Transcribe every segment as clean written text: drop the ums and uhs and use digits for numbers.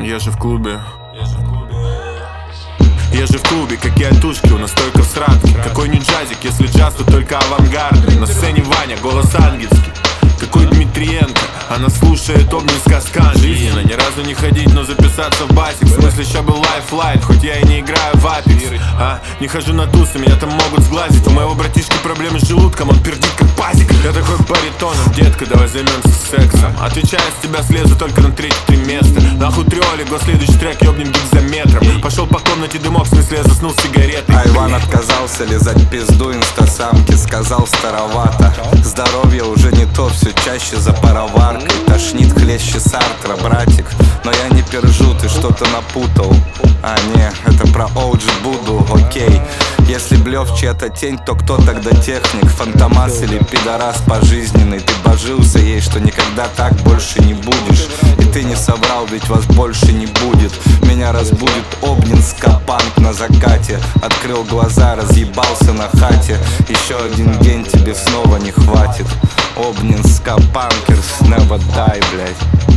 Я же в клубе. Я же в клубе, какие тушки, у нас только всратки. Какой не джазик, если джаз, то только авангард. На сцене Ваня, голос ангельский. Какой Дмитриенко, она слушает Обнинска скан. Жизненно, ни разу не ходить, но записаться в басик. В смысле, ща был лайфлайн, хоть я и не играю в Апекс. Не хожу на тусы, меня там могут сглазить. У моего братишки проблемы с желудком, он пердит как пазик. Я такой баритоном, детка, давай займемся сексом. Отвечаю, с тебя слезу только на 3-3 места. Нахуй триоли, следующий трек, ёбнем гигзаметром. Пошел по комнате дымок, в смысле я заснул с сигаретой. Айван отказался лизать пизду инстасамки, сказал старовато. Здоровье уже не то, все чаще за пароваркой. Тошнит хлеще Сартра, братик. Но я не пержу, ты что-то напутал. А не, это про OG буду, окей. Если блёв чья-то тень, то кто тогда техник? Фантомас или пидорас пожизненный? Ты божился ей, что никогда так больше не будешь. И ты не соврал, ведь вас больше не будет. Меня разбудит Обнинска панк на закате. Открыл глаза, разъебался на хате. Еще один день тебе снова не хватит. Обнинска панкерс, never die, блядь.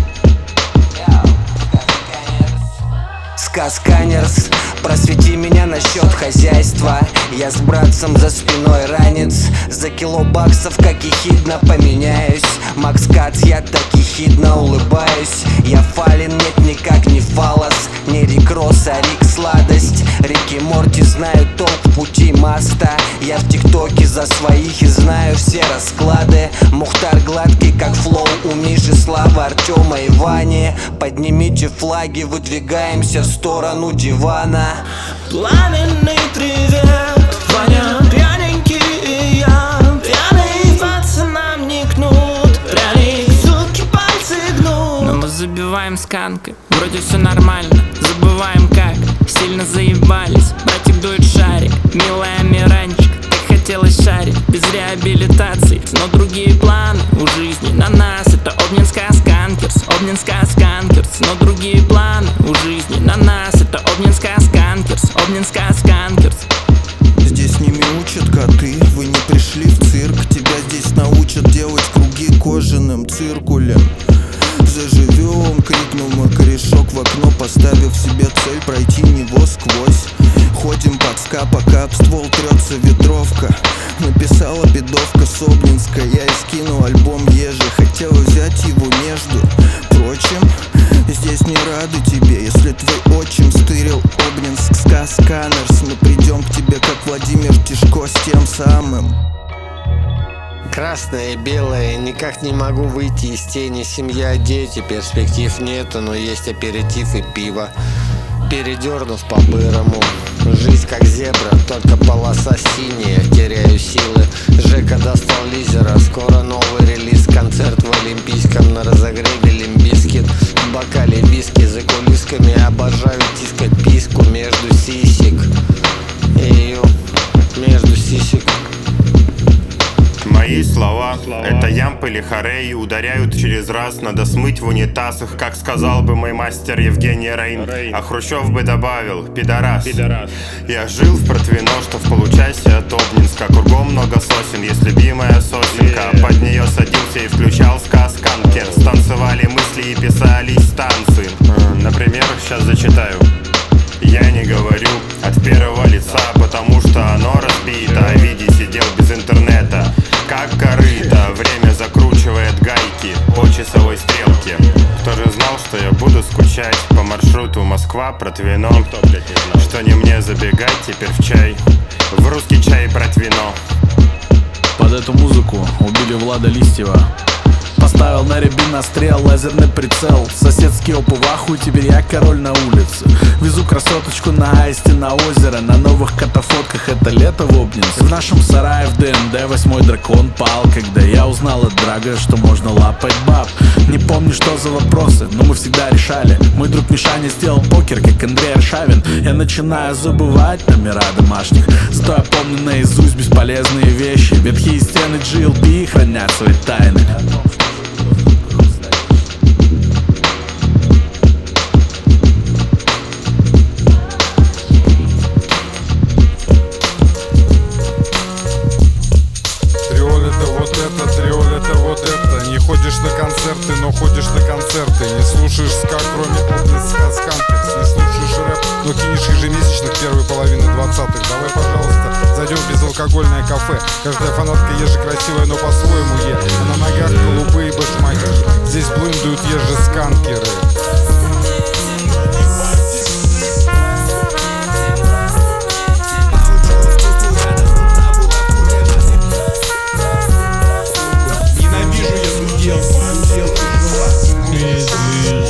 Сказканерс, просвети меня насчет хозяйства. Я с братцем за спиной ранец. За кило баксов как ехидно поменяюсь. Макс Кац, я так ехидно улыбаюсь. Я фален, нет никак не фалос. Не Рик Росс, а Рик сладость. Рики Морти знают толк в пути моста. Я в ТикТоке за своих и знаю все расклады. Мухтар гладкий как флоу у Миши, Славы, Артема и Вани. Поднимите флаги, выдвигаемся в сторону дивана. Пламенный привет, Ваня, пьяненький и я. Пьяные пацанам не кнут, пряник, сутки пальцы гнут. Но мы забиваем сканкой, вроде все нормально. Забываем как, сильно заебались. Братик дует шарик, милая Миранчик. Так хотелось шарить, без реабилитации. Но другие планы у жизни на нас. Это Обнинска сканкерс, Обнинска сканкерс. Но другие планы у жизни на нас. Это Обнинска сканкерс, Обнинска сканкерс. Здесь не мяучат коты, вы не пришли в цирк. Тебя здесь научат делать круги кожаным циркулем. Заживем, крикнул мой корешок в окно, поставив себе цель пройти него сквозь. Ходим под ска, пока об ствол трется ветровка. Написала бедовка с Обнинска, я и скинул альбом Ежи. Хотел взять его между прочим. Здесь не рады тебе, если твой отчим стырил Обнинск Сказканерс. Мы придем к тебе, как Владимир Тишко, с тем самым. Красное и белое, никак не могу выйти из тени. Семья, дети, перспектив нету, но есть аперитив и пиво. Передернув по-бырому, жизнь как зебра, только полоса синяя. Теряю силы, Жека достал лизера. Скоро новый релиз, концерт в Олимпийском. На разогреве Лимбискит, в бокале виски. За кулисками обожаю тискать писку между сисек. Эйю, между сисек. Мои слова — это ямп или хорей. Ударяют через раз, надо смыть в унитазах. Как сказал бы мой мастер Евгений Рейн. А Хрущев бы добавил: пидорас. Я жил в Протвино, что в получасе от Обнинска. Кругом много сосен, есть любимая сосенка. Под нее садился и включал Сказканкерс. Танцевали мысли и писались танцы. Например, сейчас зачитаю. Я не говорю от первого лица, потому что оно разбито. А Види сидел без интернета, как корыто. Время закручивает гайки по часовой стрелке. Кто же знал, что я буду скучать по маршруту Москва-Протвино? Что не мне забегать теперь в чай, в русский чай Протвино. Под эту музыку убили Влада Листьева. Поставил на рябинострел лазерный прицел. Соседский опу в ахуе, теперь я король на улице. Везу красоточку на аисте на озеро. На новых катафотках это лето в Обнинске. В нашем сарае в ДНД 8-й дракон пал, когда я узнал от Драга, что можно лапать баб. Не помню, что за вопросы, но мы всегда решали. Мой друг Мишаня сделал покер, как Андрей Аршавин. Я начинаю забывать номера домашних, зато я помню наизусть бесполезные вещи. Ветхие стены GLP хранят свои тайны. Триоль это вот это, не ходишь на концерты, но ходишь на концерты. концерты. Не слушаешь ска, кроме облеска сканкерс. Не слушаешь рэп, но кинешь ежемесячных первой половины 20-х. Давай, пожалуйста, зайдем в безалкогольное кафе. Каждая фанатка ежи красивая, но по-своему А на ногах голубые башмаки. Здесь блындуют ежи сканкеры. Ненавижу я дудел, дудел тяжела.